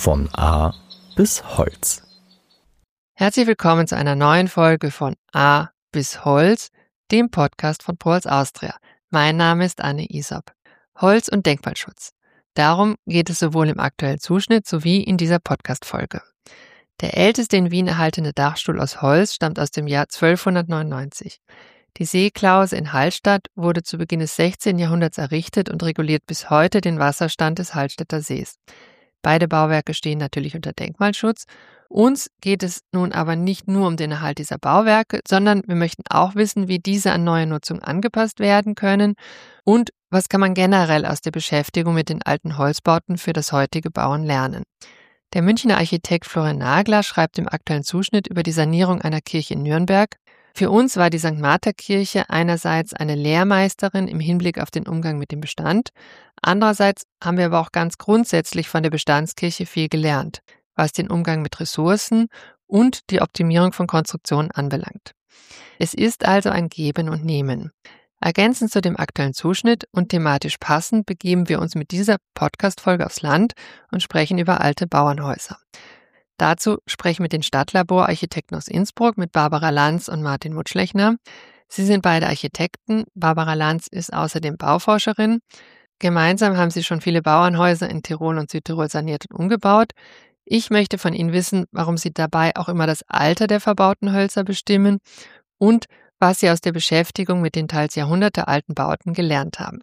Von A bis Holz. Herzlich willkommen zu einer neuen Folge von A bis Holz, dem Podcast von ProHolz Austria. Mein Name ist Anne Isop. Holz und Denkmalschutz. Darum geht es sowohl im aktuellen Zuschnitt sowie in dieser Podcast-Folge. Der älteste in Wien erhaltene Dachstuhl aus Holz stammt aus dem Jahr 1299. Die Seeklause in Hallstatt wurde zu Beginn des 16. Jahrhunderts errichtet und reguliert bis heute den Wasserstand des Hallstätter Sees. Beide Bauwerke stehen natürlich unter Denkmalschutz. Uns geht es nun aber nicht nur um den Erhalt dieser Bauwerke, sondern wir möchten auch wissen, wie diese an neue Nutzung angepasst werden können und was kann man generell aus der Beschäftigung mit den alten Holzbauten für das heutige Bauen lernen. Der Münchner Architekt Florian Nagler schreibt im aktuellen Zuschnitt über die Sanierung einer Kirche in Nürnberg: Für uns war die St. Martha-Kirche einerseits eine Lehrmeisterin im Hinblick auf den Umgang mit dem Bestand, andererseits haben wir aber auch ganz grundsätzlich von der Bestandskirche viel gelernt, was den Umgang mit Ressourcen und die Optimierung von Konstruktionen anbelangt. Es ist also ein Geben und Nehmen. Ergänzend zu dem aktuellen Zuschnitt und thematisch passend begeben wir uns mit dieser Podcast-Folge aufs Land und sprechen über alte Bauernhäuser. Dazu spreche ich mit den Stadtlabor-Architekten aus Innsbruck, mit Barbara Lanz und Martin Mutschlechner. Sie sind beide Architekten. Barbara Lanz ist außerdem Bauforscherin. Gemeinsam haben sie schon viele Bauernhäuser in Tirol und Südtirol saniert und umgebaut. Ich möchte von Ihnen wissen, warum Sie dabei auch immer das Alter der verbauten Hölzer bestimmen und was Sie aus der Beschäftigung mit den teils jahrhundertealten Bauten gelernt haben.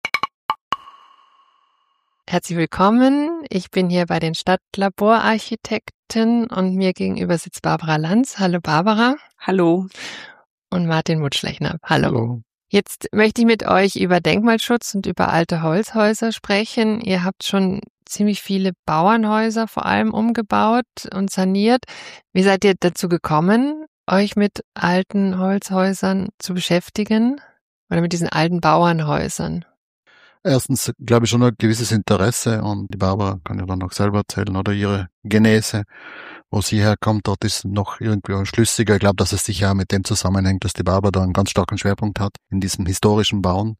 Herzlich willkommen. Ich bin hier bei den Stadtlaborarchitekten und mir gegenüber sitzt Barbara Lanz. Hallo Barbara. Hallo. Und Martin Mutschlechner. Hallo. Hallo. Jetzt möchte ich mit euch über Denkmalschutz und über alte Holzhäuser sprechen. Ihr habt schon ziemlich viele Bauernhäuser vor allem umgebaut und saniert. Wie seid ihr dazu gekommen, euch mit alten Holzhäusern zu beschäftigen oder mit diesen alten Bauernhäusern? Erstens, glaube ich, schon ein gewisses Interesse, und die Barbara kann ja dann auch selber erzählen, oder ihre Genese, wo sie herkommt, dort ist noch irgendwie schlüssiger. Ich glaube, dass es sicher auch mit dem zusammenhängt, dass die Barbara da einen ganz starken Schwerpunkt hat in diesem historischen Bauen.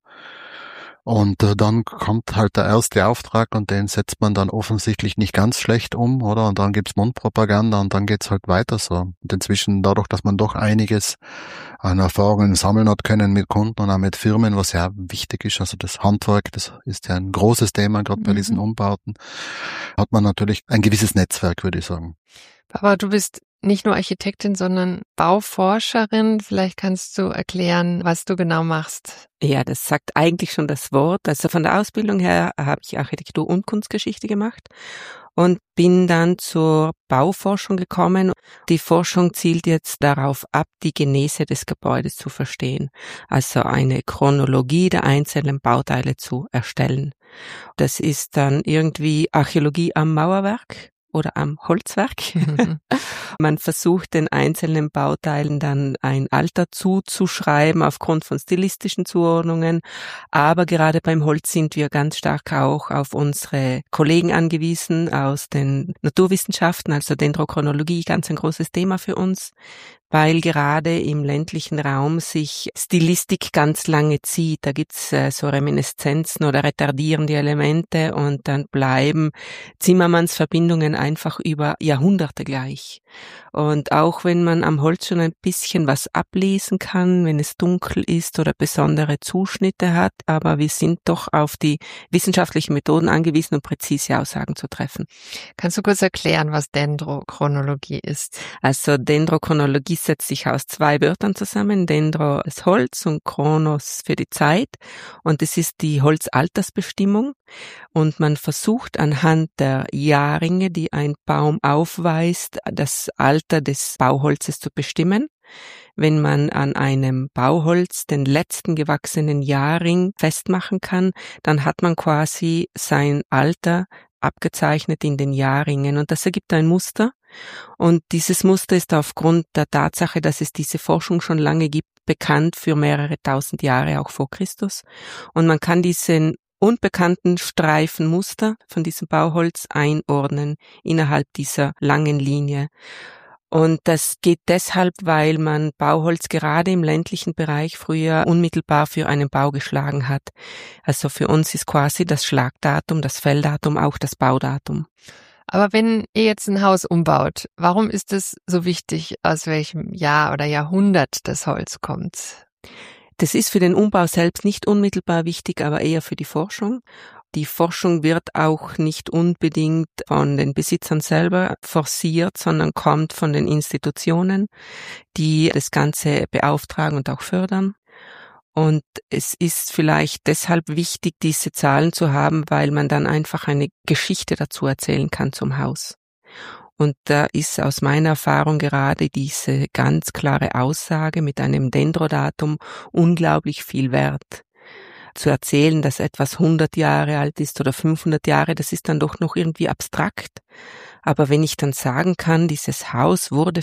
Und dann kommt halt der erste Auftrag und den setzt man dann offensichtlich nicht ganz schlecht um, oder? Und dann gibt's Mundpropaganda und dann geht's halt weiter so. Und inzwischen, dadurch, dass man doch einiges an Erfahrungen sammeln hat können mit Kunden und auch mit Firmen, was ja wichtig ist, also das Handwerk, das ist ja ein großes Thema, gerade bei diesen Umbauten, hat man natürlich ein gewisses Netzwerk, würde ich sagen. Aber du bist nicht nur Architektin, sondern Bauforscherin. Vielleicht kannst du erklären, was du genau machst. Ja, das sagt eigentlich schon das Wort. Also von der Ausbildung her habe ich Architektur und Kunstgeschichte gemacht und bin dann zur Bauforschung gekommen. Die Forschung zielt jetzt darauf ab, die Genese des Gebäudes zu verstehen, also eine Chronologie der einzelnen Bauteile zu erstellen. Das ist dann irgendwie Archäologie am Mauerwerk oder am Holzwerk. Man versucht, den einzelnen Bauteilen dann ein Alter zuzuschreiben aufgrund von stilistischen Zuordnungen. Aber gerade beim Holz sind wir ganz stark auch auf unsere Kollegen angewiesen aus den Naturwissenschaften, also Dendrochronologie, ganz ein großes Thema für uns, weil gerade im ländlichen Raum sich Stilistik ganz lange zieht. Da gibt's so Reminiszenzen oder retardierende Elemente und dann bleiben Zimmermanns Verbindungen einfach über Jahrhunderte gleich. Und auch wenn man am Holz schon ein bisschen was ablesen kann, wenn es dunkel ist oder besondere Zuschnitte hat, aber wir sind doch auf die wissenschaftlichen Methoden angewiesen, um präzise Aussagen zu treffen. Kannst du kurz erklären, was Dendrochronologie ist? Also Dendrochronologie setzt sich aus zwei Wörtern zusammen. Dendro ist Holz und Chronos für die Zeit. Und es ist die Holzaltersbestimmung. Und man versucht anhand der Jahrringe, die ein Baum aufweist, das Alter des Bauholzes zu bestimmen. Wenn man an einem Bauholz den letzten gewachsenen Jahrring festmachen kann, dann hat man quasi sein Alter abgezeichnet in den Jahrringen. Und das ergibt ein Muster. Und dieses Muster ist aufgrund der Tatsache, dass es diese Forschung schon lange gibt, bekannt für mehrere tausend Jahre, auch vor Christus. Und man kann diesen unbekannten Streifenmuster von diesem Bauholz einordnen innerhalb dieser langen Linie. Und das geht deshalb, weil man Bauholz gerade im ländlichen Bereich früher unmittelbar für einen Bau geschlagen hat. Also für uns ist quasi das Schlagdatum, das Felldatum auch das Baudatum. Aber wenn ihr jetzt ein Haus umbaut, warum ist es so wichtig, aus welchem Jahr oder Jahrhundert das Holz kommt? Das ist für den Umbau selbst nicht unmittelbar wichtig, aber eher für die Forschung. Die Forschung wird auch nicht unbedingt von den Besitzern selber forciert, sondern kommt von den Institutionen, die das Ganze beauftragen und auch fördern. Und es ist vielleicht deshalb wichtig, diese Zahlen zu haben, weil man dann einfach eine Geschichte dazu erzählen kann zum Haus. Und da ist aus meiner Erfahrung gerade diese ganz klare Aussage mit einem Dendrodatum unglaublich viel wert. Zu erzählen, dass etwas 100 Jahre alt ist oder 500 Jahre, das ist dann doch noch irgendwie abstrakt. Aber wenn ich dann sagen kann, dieses Haus wurde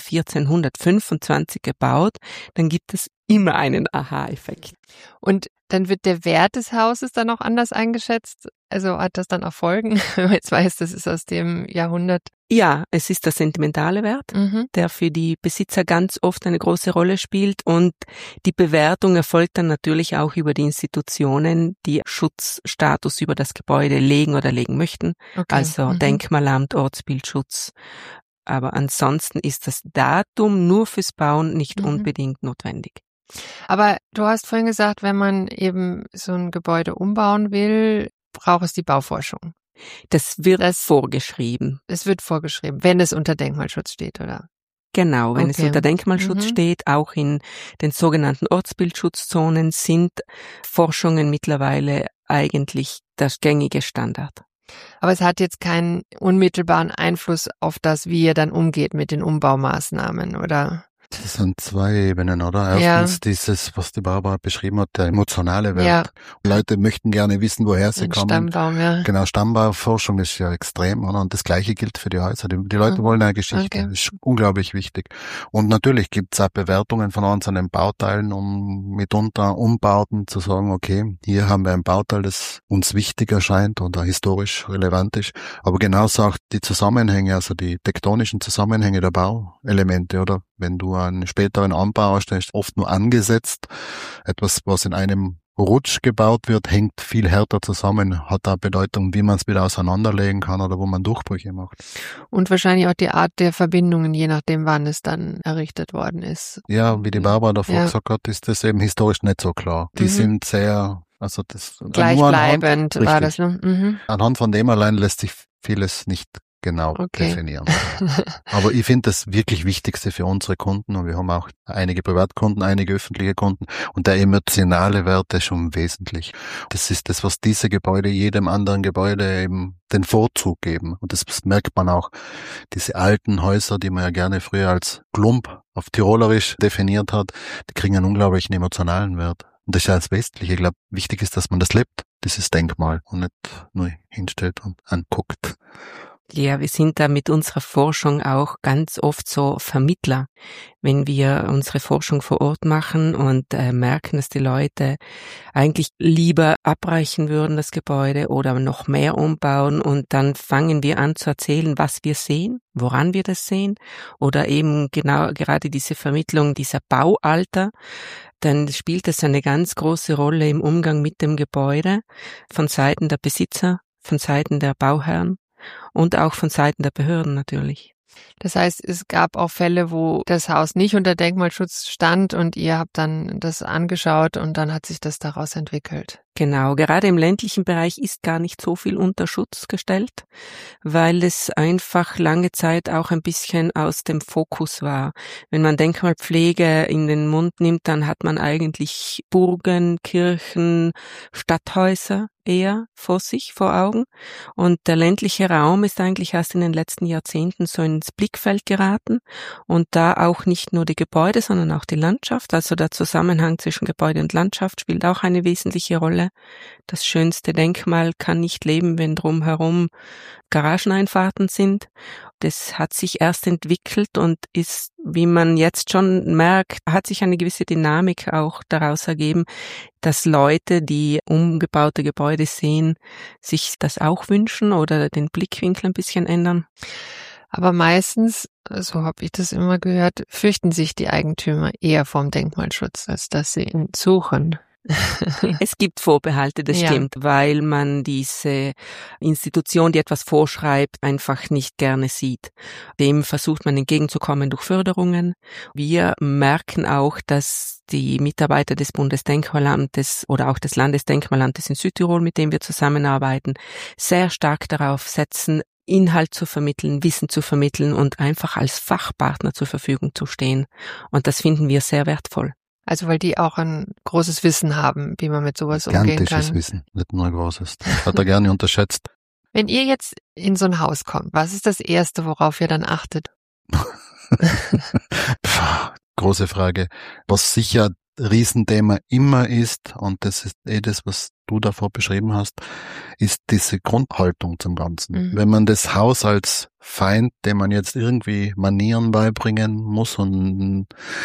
1425 gebaut, dann gibt es immer einen Aha-Effekt. Und dann wird der Wert des Hauses dann auch anders eingeschätzt? Also hat das dann auch Folgen, wenn man jetzt weiß, das ist aus dem Jahrhundert? Ja, es ist der sentimentale Wert, der für die Besitzer ganz oft eine große Rolle spielt, und die Bewertung erfolgt dann natürlich auch über die Institutionen, die Schutzstatus über das Gebäude legen oder legen möchten, also Denkmalamt, Ortsbildschutz. Aber ansonsten ist das Datum nur fürs Bauen nicht unbedingt notwendig. Aber du hast vorhin gesagt, wenn man eben so ein Gebäude umbauen will, braucht es die Bauforschung. Das wird vorgeschrieben. Es wird vorgeschrieben, wenn es unter Denkmalschutz steht, oder? Genau, wenn es unter Denkmalschutz steht, auch in den sogenannten Ortsbildschutzzonen sind Forschungen mittlerweile eigentlich das gängige Standard. Aber es hat jetzt keinen unmittelbaren Einfluss auf das, wie ihr dann umgeht mit den Umbaumaßnahmen, oder? Das sind zwei Ebenen, oder? Erstens dieses, was die Barbara beschrieben hat, der emotionale Wert. Ja. Leute möchten gerne wissen, woher sie kommen. Stammbaum, ja. Genau, Stammbauforschung ist ja extrem, oder? Und das Gleiche gilt für die Häuser. Die Leute wollen eine Geschichte. Das ist unglaublich wichtig. Und natürlich gibt es auch Bewertungen von einzelnen Bauteilen, um mitunter Umbauten zu sagen, okay, hier haben wir ein Bauteil, das uns wichtig erscheint oder historisch relevant ist. Aber genauso auch die Zusammenhänge, also die tektonischen Zusammenhänge der Bauelemente, oder? Wenn du einen späteren Anbau hast, der ist oft nur angesetzt. Etwas, was in einem Rutsch gebaut wird, hängt viel härter zusammen, hat auch Bedeutung, wie man es wieder auseinanderlegen kann oder wo man Durchbrüche macht. Und wahrscheinlich auch die Art der Verbindungen, je nachdem, wann es dann errichtet worden ist. Ja, wie die Barbara davor gesagt hat, ist das eben historisch nicht so klar. Die sind sehr, also das gleichbleibend war das, ne? Anhand von dem allein lässt sich vieles nicht genau definieren. Aber ich finde das wirklich Wichtigste für unsere Kunden, und wir haben auch einige Privatkunden, einige öffentliche Kunden, und der emotionale Wert ist schon wesentlich. Das ist das, was diese Gebäude jedem anderen Gebäude eben den Vorzug geben. Und das merkt man auch. Diese alten Häuser, die man ja gerne früher als Klump auf Tirolerisch definiert hat, die kriegen einen unglaublichen emotionalen Wert. Und das ist ja das Westliche. Ich glaube, wichtig ist, dass man das lebt, dieses Denkmal, und nicht nur hinstellt und anguckt. Ja, wir sind da mit unserer Forschung auch ganz oft so Vermittler. Wenn wir unsere Forschung vor Ort machen und merken, dass die Leute eigentlich lieber abbrechen würden, das Gebäude, oder noch mehr umbauen, und dann fangen wir an zu erzählen, was wir sehen, woran wir das sehen, oder eben genau gerade diese Vermittlung dieser Baualter, dann spielt das eine ganz große Rolle im Umgang mit dem Gebäude von Seiten der Besitzer, von Seiten der Bauherren. Und auch von Seiten der Behörden natürlich. Das heißt, es gab auch Fälle, wo das Haus nicht unter Denkmalschutz stand und ihr habt dann das angeschaut und dann hat sich das daraus entwickelt. Genau, gerade im ländlichen Bereich ist gar nicht so viel unter Schutz gestellt, weil es einfach lange Zeit auch ein bisschen aus dem Fokus war. Wenn man Denkmalpflege in den Mund nimmt, dann hat man eigentlich Burgen, Kirchen, Stadthäuser eher vor Augen. Und der ländliche Raum ist eigentlich erst in den letzten Jahrzehnten so ins Blickfeld geraten. Und da auch nicht nur die Gebäude, sondern auch die Landschaft, also der Zusammenhang zwischen Gebäude und Landschaft spielt auch eine wesentliche Rolle. Das schönste Denkmal kann nicht leben, wenn drumherum Garageneinfahrten sind. Das hat sich erst entwickelt und ist, wie man jetzt schon merkt, hat sich eine gewisse Dynamik auch daraus ergeben, dass Leute, die umgebaute Gebäude sehen, sich das auch wünschen oder den Blickwinkel ein bisschen ändern. Aber meistens, so habe ich das immer gehört, fürchten sich die Eigentümer eher vom Denkmalschutz, als dass sie ihn suchen. Es gibt Vorbehalte, das stimmt, weil man diese Institution, die etwas vorschreibt, einfach nicht gerne sieht. Dem versucht man entgegenzukommen durch Förderungen. Wir merken auch, dass die Mitarbeiter des Bundesdenkmalamtes oder auch des Landesdenkmalamtes in Südtirol, mit dem wir zusammenarbeiten, sehr stark darauf setzen, Inhalt zu vermitteln, Wissen zu vermitteln und einfach als Fachpartner zur Verfügung zu stehen. Und das finden wir sehr wertvoll. Also weil die auch ein großes Wissen haben, wie man mit sowas umgehen kann. Gigantisches Wissen, nicht nur ein großes. Das hat er gerne unterschätzt. Wenn ihr jetzt in so ein Haus kommt, was ist das Erste, worauf ihr dann achtet? Große Frage. Was sicher Riesenthema immer ist, und das ist das, was du davor beschrieben hast, ist diese Grundhaltung zum Ganzen. Wenn man das Haus als Feind, dem man jetzt irgendwie Manieren beibringen muss und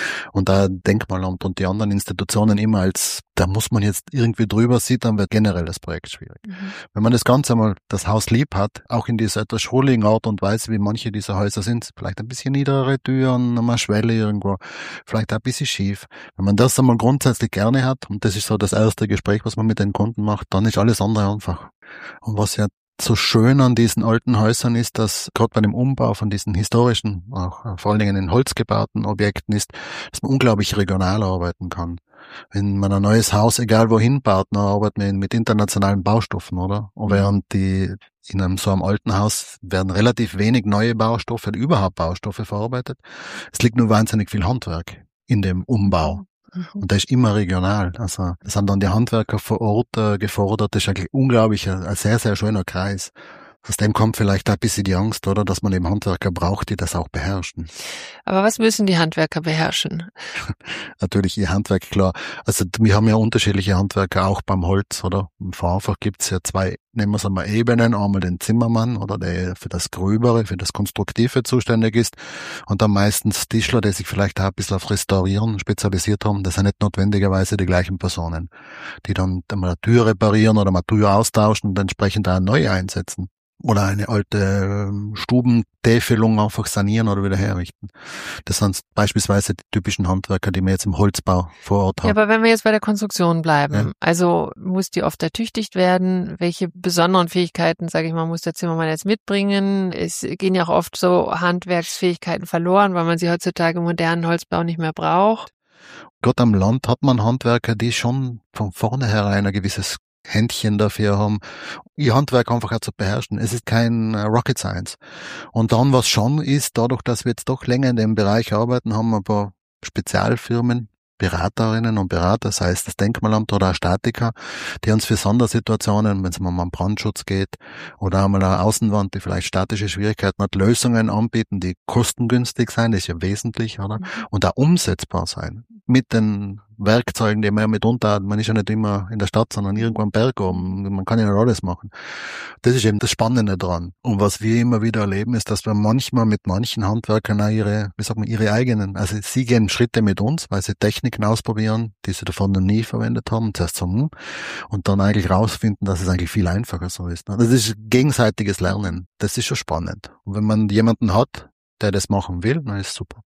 da Denkmalamt und die anderen Institutionen immer als, da muss man jetzt irgendwie drüber sieht, dann wird generell das Projekt schwierig. Wenn man das Ganze einmal, das Haus lieb hat, auch in dieser etwas schrulligen Art und Weise, wie manche dieser Häuser sind, vielleicht ein bisschen niedrigere Türen, eine Schwelle irgendwo, vielleicht ein bisschen schief. Wenn man das einmal grundsätzlich gerne hat, und das ist so das erste Gespräch, was man mit den Kunden macht, dann ist alles andere einfach. Und was ja so schön an diesen alten Häusern ist, dass gerade bei dem Umbau von diesen historischen, auch vor allen Dingen in Holz gebauten Objekten ist, dass man unglaublich regional arbeiten kann. Wenn man ein neues Haus, egal wohin baut, dann arbeitet man mit internationalen Baustoffen, oder? Und während in so einem alten Haus werden relativ wenig neue Baustoffe, überhaupt Baustoffe verarbeitet. Es liegt nur wahnsinnig viel Handwerk in dem Umbau. Und der ist immer regional. Also, das haben dann die Handwerker vor Ort gefordert. Das ist eigentlich unglaublich ein sehr, sehr schöner Kreis. Aus dem kommt vielleicht auch ein bisschen die Angst, oder? Dass man eben Handwerker braucht, die das auch beherrschen. Aber was müssen die Handwerker beherrschen? Natürlich ihr Handwerk, klar. Also, wir haben ja unterschiedliche Handwerker auch beim Holz, oder? Im Verfach gibt's ja zwei, nehmen wir es einmal Ebenen. Einmal den Zimmermann, oder der für das Gröbere, für das Konstruktive zuständig ist. Und dann meistens Tischler, die sich vielleicht auch ein bisschen auf Restaurieren spezialisiert haben. Das sind nicht notwendigerweise die gleichen Personen, die dann mal eine Tür reparieren oder mal eine Tür austauschen und entsprechend auch neu einsetzen. Oder eine alte Stubentäfelung einfach sanieren oder wieder herrichten. Das sind beispielsweise die typischen Handwerker, die wir jetzt im Holzbau vor Ort haben. Ja, aber wenn wir jetzt bei der Konstruktion bleiben, also muss die oft ertüchtigt werden? Welche besonderen Fähigkeiten, sage ich mal, muss der Zimmermann jetzt mitbringen? Es gehen ja auch oft so Handwerksfähigkeiten verloren, weil man sie heutzutage im modernen Holzbau nicht mehr braucht. Gerade am Land hat man Handwerker, die schon von vornherein ein gewisses Händchen dafür haben, ihr Handwerk einfach auch zu beherrschen. Es ist kein Rocket Science. Und dann, was schon ist, dadurch, dass wir jetzt doch länger in dem Bereich arbeiten, haben wir ein paar Spezialfirmen, Beraterinnen und Berater, sei es das Denkmalamt oder ein Statiker, die uns für Sondersituationen, wenn es mal um Brandschutz geht oder einmal eine Außenwand, die vielleicht statische Schwierigkeiten hat, Lösungen anbieten, die kostengünstig sein, das ist ja wesentlich, oder? Und auch umsetzbar sein. Mit den Werkzeugen, die man ja mitunter hat. Man ist ja nicht immer in der Stadt, sondern irgendwo am Berg oben. Man kann ja nicht alles machen. Das ist eben das Spannende dran. Und was wir immer wieder erleben, ist, dass wir manchmal mit manchen Handwerkern auch ihre eigenen, also sie gehen Schritte mit uns, weil sie Techniken ausprobieren, die sie davon noch nie verwendet haben, zuerst so, und dann eigentlich rausfinden, dass es eigentlich viel einfacher so ist. Das ist gegenseitiges Lernen. Das ist schon spannend. Und wenn man jemanden hat, der das machen will, dann ist es super.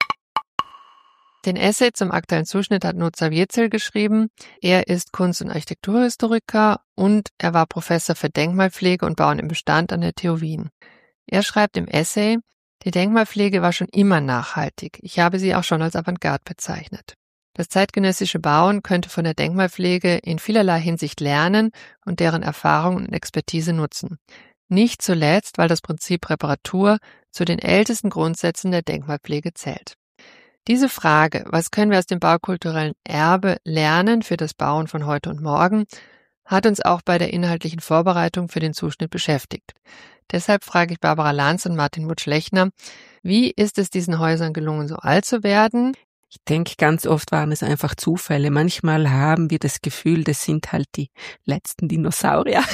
Den Essay zum aktuellen Zuschnitt hat Nozar Wierzel geschrieben. Er ist Kunst- und Architekturhistoriker und er war Professor für Denkmalpflege und Bauen im Bestand an der TU Wien. Er schreibt im Essay, die Denkmalpflege war schon immer nachhaltig. Ich habe sie auch schon als Avantgarde bezeichnet. Das zeitgenössische Bauen könnte von der Denkmalpflege in vielerlei Hinsicht lernen und deren Erfahrung und Expertise nutzen. Nicht zuletzt, weil das Prinzip Reparatur zu den ältesten Grundsätzen der Denkmalpflege zählt. Diese Frage, was können wir aus dem baukulturellen Erbe lernen für das Bauen von heute und morgen, hat uns auch bei der inhaltlichen Vorbereitung für den Zuschnitt beschäftigt. Deshalb frage ich Barbara Lanz und Martin Butsch-Lechner, wie ist es diesen Häusern gelungen, so alt zu werden? Ich denke, ganz oft waren es einfach Zufälle. Manchmal haben wir das Gefühl, das sind halt die letzten Dinosaurier.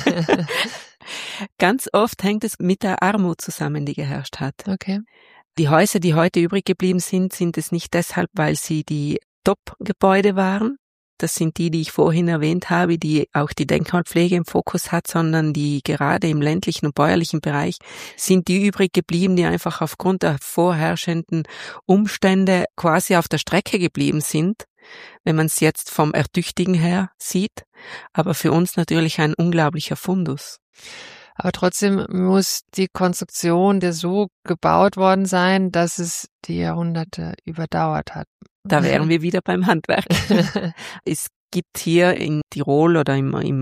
Ganz oft hängt es mit der Armut zusammen, die geherrscht hat. Okay. Die Häuser, die heute übrig geblieben sind, sind es nicht deshalb, weil sie die Top-Gebäude waren. Das sind die ich vorhin erwähnt habe, die auch die Denkmalpflege im Fokus hat, sondern die gerade im ländlichen und bäuerlichen Bereich sind die übrig geblieben, die einfach aufgrund der vorherrschenden Umstände quasi auf der Strecke geblieben sind. wenn man es jetzt vom Ertüchtigen her sieht, aber für uns natürlich ein unglaublicher Fundus. Aber trotzdem muss die Konstruktion der so gebaut worden sein, dass es die Jahrhunderte überdauert hat. Da wären wir wieder beim Handwerk. Es gibt hier in Tirol oder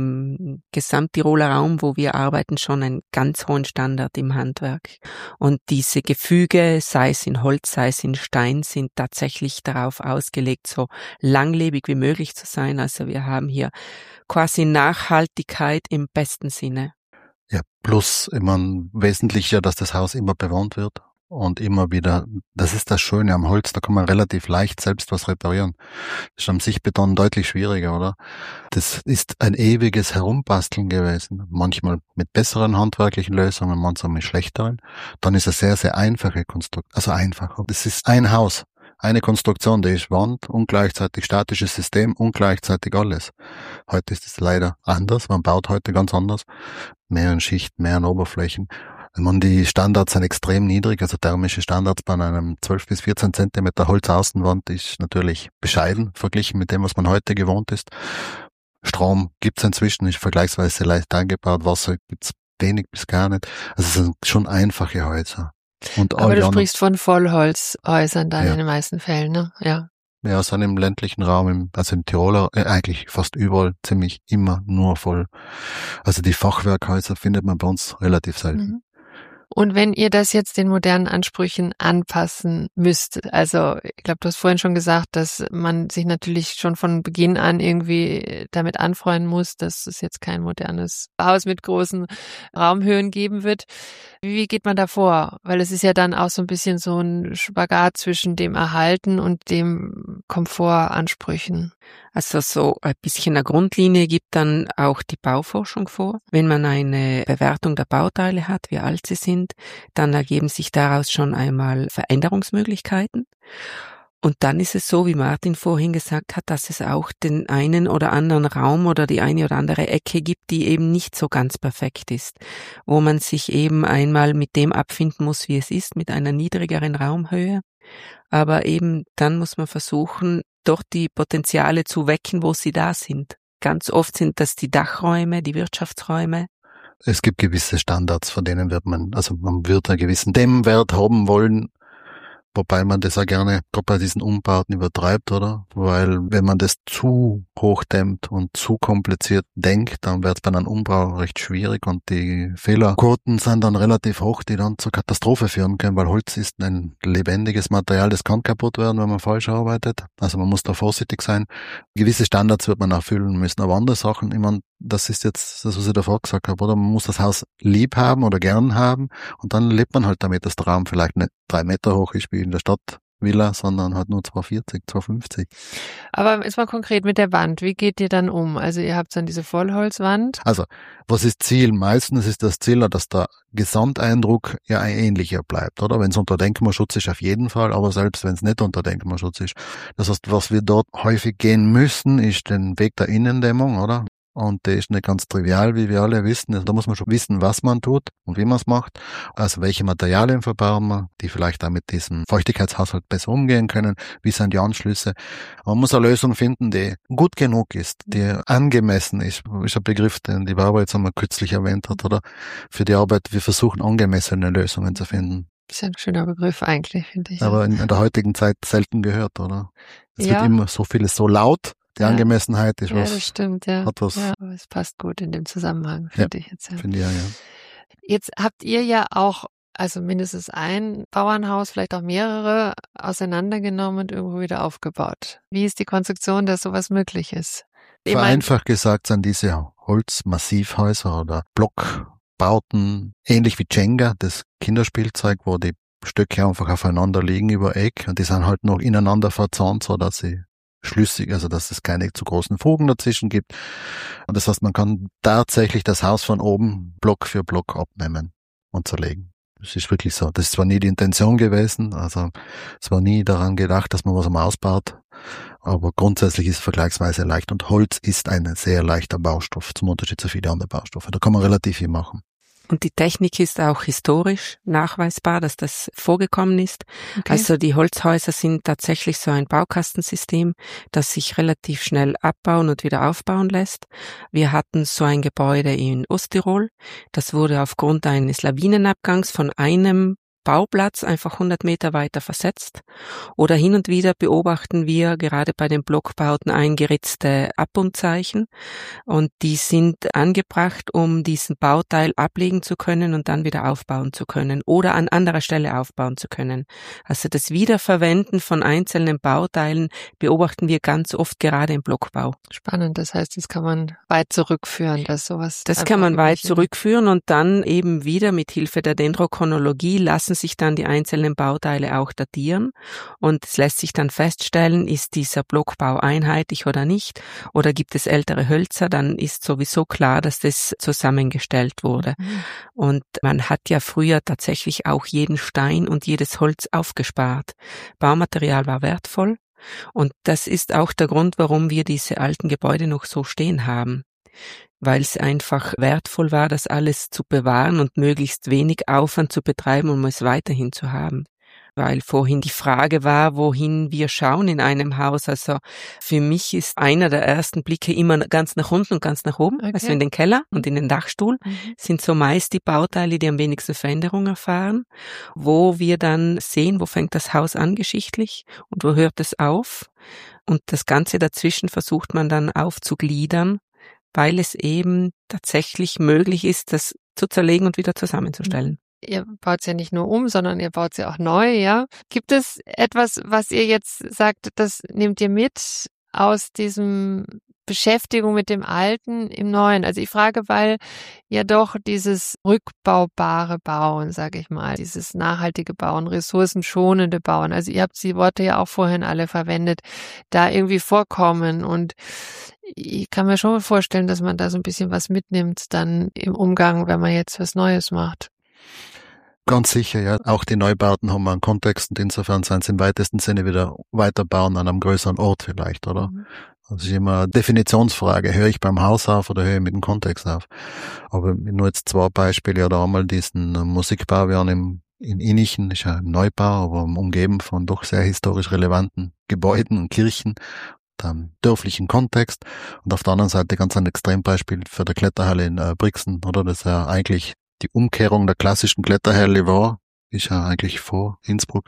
im Gesamttiroler Raum, wo wir arbeiten, schon einen ganz hohen Standard im Handwerk. Und diese Gefüge, sei es in Holz, sei es in Stein, sind tatsächlich darauf ausgelegt, so langlebig wie möglich zu sein. Also wir haben hier quasi Nachhaltigkeit im besten Sinne. Ja, plus, ich meine, wesentlich ja, dass das Haus immer bewohnt wird. Und immer wieder, das ist das Schöne am Holz, da kann man relativ leicht selbst was reparieren. Das ist am Sichtbeton deutlich schwieriger, oder? Das ist ein ewiges Herumbasteln gewesen. Manchmal mit besseren handwerklichen Lösungen, manchmal mit schlechteren. Dann ist es sehr, sehr einfache Konstruktion. Also einfach. Das ist ein Haus, eine Konstruktion, die ist Wand und gleichzeitig statisches System und gleichzeitig alles. Heute ist es leider anders. Man baut heute ganz anders. Mehr in Schichten, mehr in Oberflächen. Die Standards sind extrem niedrig, also thermische Standards bei einem 12 bis 14 Zentimeter Holzaußenwand ist natürlich bescheiden, verglichen mit dem, was man heute gewohnt ist. Strom gibt's inzwischen, ist vergleichsweise leicht eingebaut, Wasser gibt's wenig bis gar nicht. Also es sind schon einfache Häuser. Und aber du sprichst von Vollholzhäusern dann in den meisten Fällen, ne? Ja. Ja, sind im ländlichen Raum, also im Tiroler, eigentlich fast überall ziemlich immer nur voll. Also die Fachwerkhäuser findet man bei uns relativ selten. Mhm. Und wenn ihr das jetzt den modernen Ansprüchen anpassen müsst, also ich glaube, du hast vorhin schon gesagt, dass man sich natürlich schon von Beginn an irgendwie damit anfreunden muss, dass es jetzt kein modernes Haus mit großen Raumhöhen geben wird. Wie geht man da vor? Weil es ist ja dann auch so ein bisschen so ein Spagat zwischen dem Erhalten und dem Komfortansprüchen. Also so ein bisschen eine Grundlinie gibt dann auch die Bauforschung vor. Wenn man eine Bewertung der Bauteile hat, wie alt sie sind, dann ergeben sich daraus schon einmal Veränderungsmöglichkeiten. Und dann ist es so, wie Martin vorhin gesagt hat, dass es auch den einen oder anderen Raum oder die eine oder andere Ecke gibt, die eben nicht so ganz perfekt ist, wo man sich eben einmal mit dem abfinden muss, wie es ist, mit einer niedrigeren Raumhöhe. Aber eben dann muss man versuchen, doch die Potenziale zu wecken, wo sie da sind. Ganz oft sind das die Dachräume, die Wirtschaftsräume. Es gibt gewisse Standards, von denen man wird einen gewissen Dämmwert haben wollen, wobei man das auch gerne gerade bei diesen Umbauten übertreibt, oder? Weil wenn man das zu hoch dämmt und zu kompliziert denkt, dann wird es bei einem Umbau recht schwierig und die Fehlerquoten sind dann relativ hoch, die dann zur Katastrophe führen können, weil Holz ist ein lebendiges Material, das kann kaputt werden, wenn man falsch arbeitet. Also man muss da vorsichtig sein. Gewisse Standards wird man erfüllen müssen, aber andere Sachen, ich meine, das ist jetzt das, was ich davor gesagt habe, oder? Man muss das Haus lieb haben oder gern haben und dann lebt man halt damit, dass der Raum vielleicht nicht 3 Meter hoch ist wie in der Stadtvilla, sondern halt nur 2,40, 2,50. Aber jetzt mal konkret mit der Wand. Wie geht ihr dann um? Also ihr habt dann diese Vollholzwand. Also, was ist Ziel? Meistens ist das Ziel, dass der Gesamteindruck ja ein ähnlicher bleibt, oder? Wenn es unter Denkmalschutz ist, auf jeden Fall, aber selbst wenn es nicht unter Denkmalschutz ist. Das heißt, was wir dort häufig gehen müssen, ist den Weg der Innendämmung, oder? Und der ist nicht ganz trivial, wie wir alle wissen. Also da muss man schon wissen, was man tut und wie man es macht. Also welche Materialien verbauen wir, die vielleicht auch mit diesem Feuchtigkeitshaushalt besser umgehen können. Wie sind die Anschlüsse? Man muss eine Lösung finden, die gut genug ist, die angemessen ist. Ist ein Begriff, den die Barbara jetzt einmal kürzlich erwähnt hat, oder? Für die Arbeit, wir versuchen angemessene Lösungen zu finden. Das ist ja ein schöner Begriff eigentlich, finde ich. Aber in der heutigen Zeit selten gehört, oder? Es wird immer so vieles so laut. Die Angemessenheit ist was. Ja, das stimmt, ja. Hat was. Ja, aber es passt gut in dem Zusammenhang, finde ich jetzt. Ja. Finde ich ja. Jetzt habt ihr ja auch, also mindestens ein Bauernhaus, vielleicht auch mehrere, auseinandergenommen und irgendwo wieder aufgebaut. Wie ist die Konstruktion, dass sowas möglich ist? Vereinfacht gesagt sind diese Holzmassivhäuser oder Blockbauten ähnlich wie Jenga, das Kinderspielzeug, wo die Stöcke einfach aufeinander liegen über Eck und die sind halt noch ineinander verzahnt, so dass sie schlüssig, also dass es keine zu großen Fugen dazwischen gibt. Und das heißt, man kann tatsächlich das Haus von oben Block für Block abnehmen und zerlegen. Das ist wirklich so. Das ist zwar nie die Intention gewesen, also es war nie daran gedacht, dass man was einmal ausbaut, aber grundsätzlich ist es vergleichsweise leicht und Holz ist ein sehr leichter Baustoff, zum Unterschied zu vielen anderen Baustoffe. Da kann man relativ viel machen. Und die Technik ist auch historisch nachweisbar, dass das vorgekommen ist. Okay. Also die Holzhäuser sind tatsächlich so ein Baukastensystem, das sich relativ schnell abbauen und wieder aufbauen lässt. Wir hatten so ein Gebäude in Osttirol. Das wurde aufgrund eines Lawinenabgangs von einem Bauplatz einfach 100 Meter weiter versetzt. Oder hin und wieder beobachten wir gerade bei den Blockbauten eingeritzte Abbundzeichen und die sind angebracht, um diesen Bauteil ablegen zu können und dann wieder aufbauen zu können oder an anderer Stelle aufbauen zu können. Also das Wiederverwenden von einzelnen Bauteilen beobachten wir ganz oft gerade im Blockbau. Spannend, das heißt, das kann man weit zurückführen, dass sowas. Das kann man weit zurückführen und dann eben wieder mit Hilfe der Dendrochronologie lassen sich dann die einzelnen Bauteile auch datieren und es lässt sich dann feststellen, ist dieser Blockbau einheitlich oder nicht oder gibt es ältere Hölzer, dann ist sowieso klar, dass das zusammengestellt wurde. Und man hat ja früher tatsächlich auch jeden Stein und jedes Holz aufgespart. Baumaterial war wertvoll und das ist auch der Grund, warum wir diese alten Gebäude noch so stehen haben. Weil es einfach wertvoll war, das alles zu bewahren und möglichst wenig Aufwand zu betreiben, um es weiterhin zu haben. Weil vorhin die Frage war, wohin wir schauen in einem Haus. Also für mich ist einer der ersten Blicke immer ganz nach unten und ganz nach oben. Okay. Also in den Keller und in den Dachstuhl sind so meist die Bauteile, die am wenigsten Veränderung erfahren, wo wir dann sehen, wo fängt das Haus an geschichtlich und wo hört es auf. Und das Ganze dazwischen versucht man dann aufzugliedern, weil es eben tatsächlich möglich ist, das zu zerlegen und wieder zusammenzustellen. Ihr baut es ja nicht nur um, sondern ihr baut es ja auch neu, ja? Gibt es etwas, was ihr jetzt sagt, das nehmt ihr mit aus diesem Beschäftigung mit dem Alten im Neuen? Also ich frage, weil ja doch dieses rückbaubare Bauen, sage ich mal, dieses nachhaltige Bauen, ressourcenschonende Bauen, also ihr habt die Worte ja auch vorhin alle verwendet, da irgendwie vorkommen und ich kann mir schon vorstellen, dass man da so ein bisschen was mitnimmt dann im Umgang, wenn man jetzt was Neues macht. Ganz sicher, ja. Auch die Neubauten haben einen Kontext und insofern sind sie im weitesten Sinne wieder weiterbauen an einem größeren Ort vielleicht, oder? Das ist immer eine Definitionsfrage. Höre ich beim Haus auf oder höre ich mit dem Kontext auf? Aber nur jetzt 2 Beispiele. Oder einmal diesen Musikbau, wir haben in Innichen, ist ja ein Neubau, aber umgeben von doch sehr historisch relevanten Gebäuden und Kirchen, einem dörflichen Kontext. Und auf der anderen Seite ganz ein Extrembeispiel für die Kletterhalle in Brixen, oder? Das ja eigentlich die Umkehrung der klassischen Kletterhalle war, ist ja eigentlich vor Innsbruck.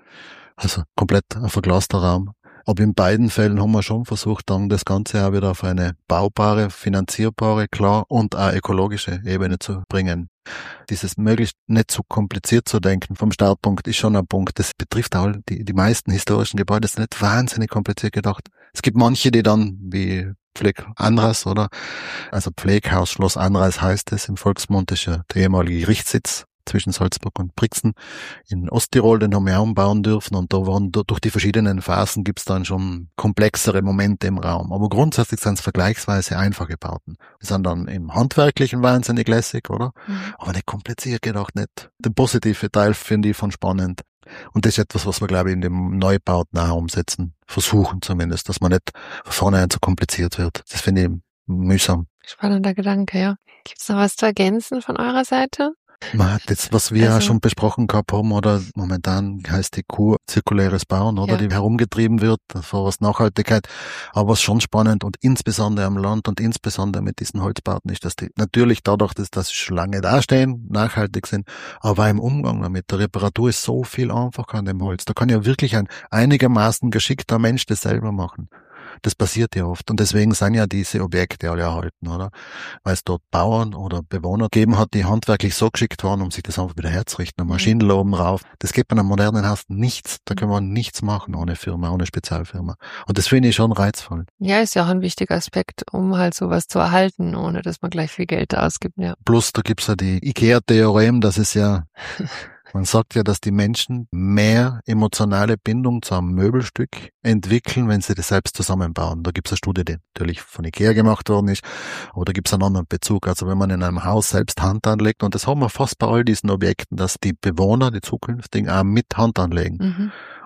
Also komplett ein verglaster Raum. Aber in beiden Fällen haben wir schon versucht, dann das Ganze auch wieder auf eine baubare, finanzierbare, klar, und auch ökologische Ebene zu bringen. Dieses möglichst nicht zu kompliziert zu denken vom Startpunkt ist schon ein Punkt. Das betrifft auch die meisten historischen Gebäude, sind nicht wahnsinnig kompliziert gedacht. Es gibt manche, die dann, wie Pfleg Andras, oder? Also Pfleghaus Schloss Andras heißt es im Volksmund, ist ja der ehemalige Gerichtssitz zwischen Salzburg und Brixen in Osttirol, den haben wir auch umbauen dürfen und da waren durch die verschiedenen Phasen gibt's dann schon komplexere Momente im Raum. Aber grundsätzlich sind es vergleichsweise einfache Bauten. Die sind dann im Handwerklichen wahnsinnig lässig, oder? Aber nicht kompliziert gedacht, nicht. Der positive Teil finde ich von spannend. Und das ist etwas, was wir, glaube ich, in dem Neubauten auch umsetzen, versuchen zumindest, dass man nicht von vornherein zu kompliziert wird. Das finde ich mühsam. Spannender Gedanke, ja. Gibt's noch was zu ergänzen von eurer Seite? Man hat jetzt, was wir ja schon besprochen gehabt haben, oder momentan heißt die Kur zirkuläres Bauen, oder, die herumgetrieben wird, voraus Nachhaltigkeit. Aber was schon spannend und insbesondere am Land und insbesondere mit diesen Holzbauten ist, dass die natürlich dadurch, dass sie schon lange dastehen, nachhaltig sind, aber im Umgang damit, der Reparatur ist so viel einfacher an dem Holz. Da kann ja wirklich ein einigermaßen geschickter Mensch das selber machen. Das passiert ja oft. Und deswegen sind ja diese Objekte alle erhalten, oder? Weil es dort Bauern oder Bewohner gegeben hat, die handwerklich so geschickt waren, um sich das einfach wieder herzurichten. Eine Maschine oben rauf. Das geht bei einem modernen Haus nichts. Da können wir nichts machen ohne Firma, ohne Spezialfirma. Und das finde ich schon reizvoll. Ja, ist ja auch ein wichtiger Aspekt, um halt sowas zu erhalten, ohne dass man gleich viel Geld ausgibt, ja. Plus, da gibt's ja die IKEA-Theorem, das ist ja... Man sagt ja, dass die Menschen mehr emotionale Bindung zu einem Möbelstück entwickeln, wenn sie das selbst zusammenbauen. Da gibt es eine Studie, die natürlich von IKEA gemacht worden ist, aber da gibt es einen anderen Bezug. Also wenn man in einem Haus selbst Hand anlegt, und das haben wir fast bei all diesen Objekten, dass die Bewohner, die zukünftigen, auch mit Hand anlegen.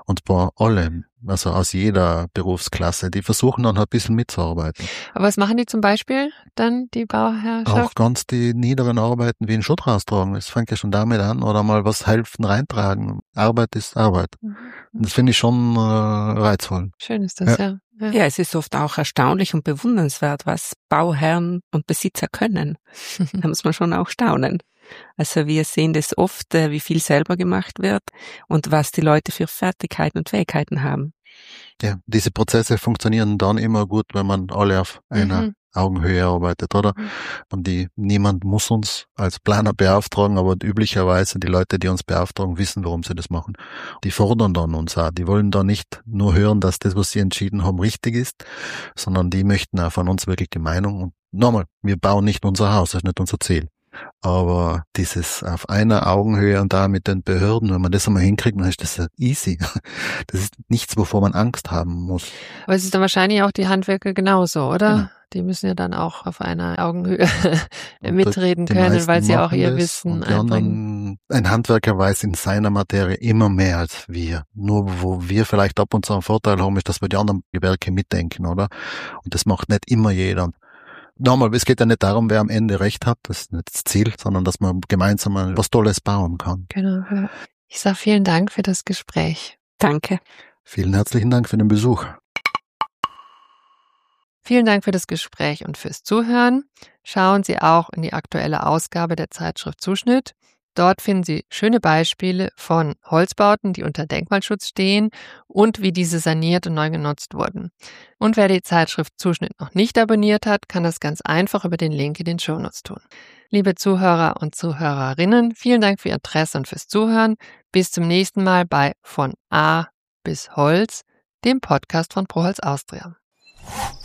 Und zwar alle, also aus jeder Berufsklasse, die versuchen dann halt ein bisschen mitzuarbeiten. Aber was machen die zum Beispiel dann, die Bauherrschaft? Auch ganz die niederen Arbeiten wie ein Schutt raustragen, das fängt ja schon damit an, oder mal was helfen reintragen. Arbeit ist Arbeit. Und das finde ich schon reizvoll. Schön ist das, ja. Ja, es ist oft auch erstaunlich und bewundernswert, was Bauherren und Besitzer können. Da muss man schon auch staunen. Also wir sehen das oft, wie viel selber gemacht wird und was die Leute für Fertigkeiten und Fähigkeiten haben. Ja, diese Prozesse funktionieren dann immer gut, wenn man alle auf einer Augenhöhe arbeitet, oder? Und niemand muss uns als Planer beauftragen, aber üblicherweise die Leute, die uns beauftragen, wissen, warum sie das machen. Die fordern dann uns auch. Die wollen dann nicht nur hören, dass das, was sie entschieden haben, richtig ist, sondern die möchten auch von uns wirklich die Meinung. Und nochmal, wir bauen nicht unser Haus, das ist nicht unser Ziel. Aber dieses auf einer Augenhöhe und da mit den Behörden, wenn man das einmal hinkriegt, dann ist das ja easy. Das ist nichts, wovor man Angst haben muss. Aber es ist dann wahrscheinlich auch die Handwerker genauso, oder? Genau. Die müssen ja dann auch auf einer Augenhöhe mitreden können, weil sie auch ihr Wissen einbringen. Ein Handwerker weiß in seiner Materie immer mehr als wir. Nur wo wir vielleicht ab und zu einen Vorteil haben, ist, dass wir die anderen Gewerke mitdenken, oder? Und das macht nicht immer jeder. Nochmal, es geht ja nicht darum, wer am Ende recht hat, das ist nicht das Ziel, sondern dass man gemeinsam was Tolles bauen kann. Genau. Ja. Ich sage vielen Dank für das Gespräch. Danke. Vielen herzlichen Dank für den Besuch. Vielen Dank für das Gespräch und fürs Zuhören. Schauen Sie auch in die aktuelle Ausgabe der Zeitschrift Zuschnitt. Dort finden Sie schöne Beispiele von Holzbauten, die unter Denkmalschutz stehen und wie diese saniert und neu genutzt wurden. Und wer die Zeitschrift Zuschnitt noch nicht abonniert hat, kann das ganz einfach über den Link in den Shownotes tun. Liebe Zuhörer und Zuhörerinnen, vielen Dank für Ihr Interesse und fürs Zuhören. Bis zum nächsten Mal bei Von A bis Holz, dem Podcast von ProHolz Austria.